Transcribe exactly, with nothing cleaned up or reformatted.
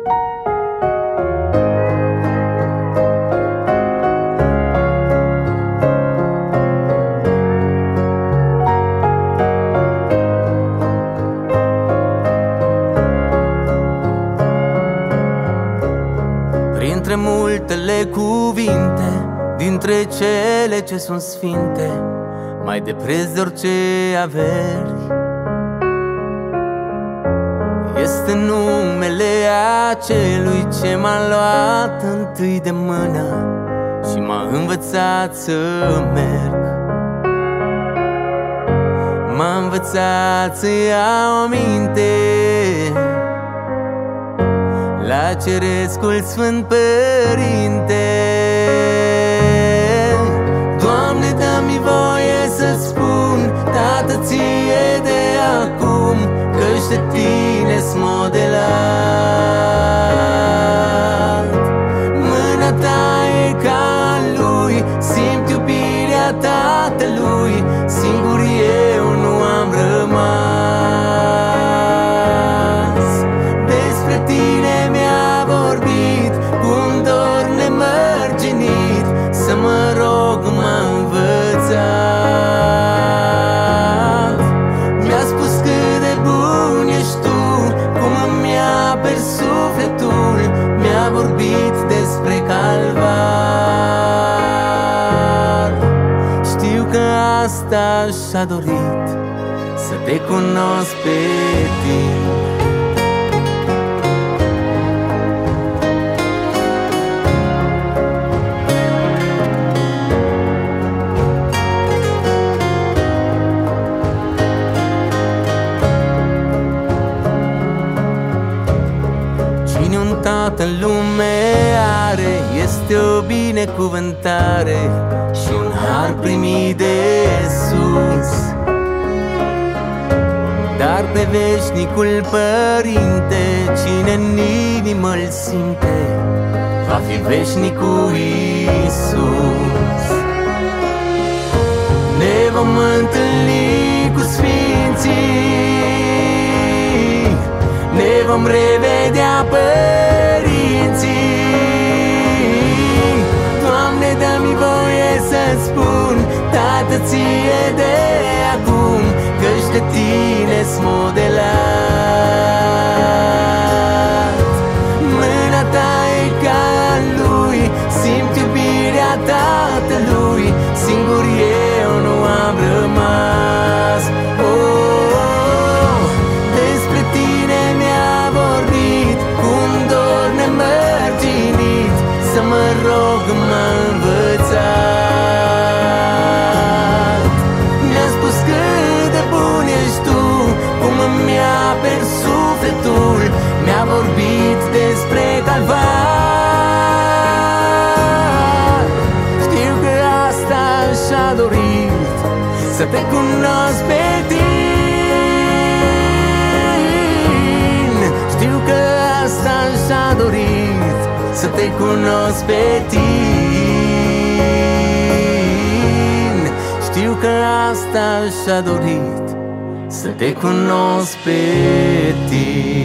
Printre multele cuvinte, dintre cele ce sunt sfinte, mai de preț de orice averi, este numele acelui ce m-a luat întâi de mână și m-a învățat să merg. M-a învățat să iau aminte la Cerescul Sfânt Părinte. Doamne, dă-mi voie să-ți spun, Tată, ție de acum, că-și de tine-s modelat. Mâna ta e ca a lui, simt iubirea Tatălui, singur eu nu am rămas. Despre tine mi-a vorbit, cu-un dor nemărginit, să mă rog m-a învățat. Mi-a spus cât de bun ești tu, cum îmi aperi sufletul, mi-a vorbit despre calvar. Știu că asta și-a dorit, să te cunosc pe tine. Cine un tată în lume are, este o binecuvântare și un har primit de sus. Dar pe veșnicul Părinte, cine în inimă îl simte, va fi veșnicul Iisus. Ne vom întâlni cu sfinții, ne vom revedea părinții. Doamne, dă-mi voie să-ți spun, Tată, ție de acum, că-și de tine-s modelat. Mâna ta e ca a lui, simt iubirea Tatălui, singur eu nu am rămas. Oh, despre tine mi-a vorbit, cu-un dor nemărginit, să mă rog m-a învățat. Mi-a spus cât de bun ești tu, cum îmi aperi sufletul, mi-a vorbit despre calvar. Știu că asta și-a dorit, să te cunosc pe tine. Știu că asta și-a dorit, să te cunosc pe tine. Știu că asta și-a dorit, să te cunosc pe tine.